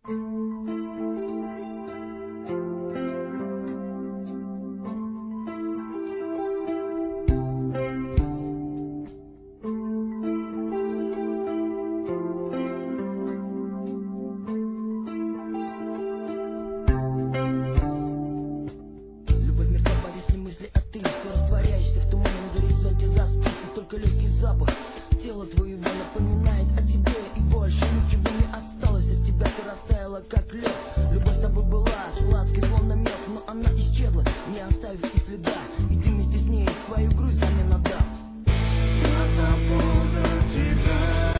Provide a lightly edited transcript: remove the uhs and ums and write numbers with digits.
Любовь мертва, повисли мысли, а ты все растворяешься в туманном горизонте застывший. Только легкий запах тела твоего напоминает о тебе, и больше ничего не осталось от тебя. Ты растаяла как лед. Любовь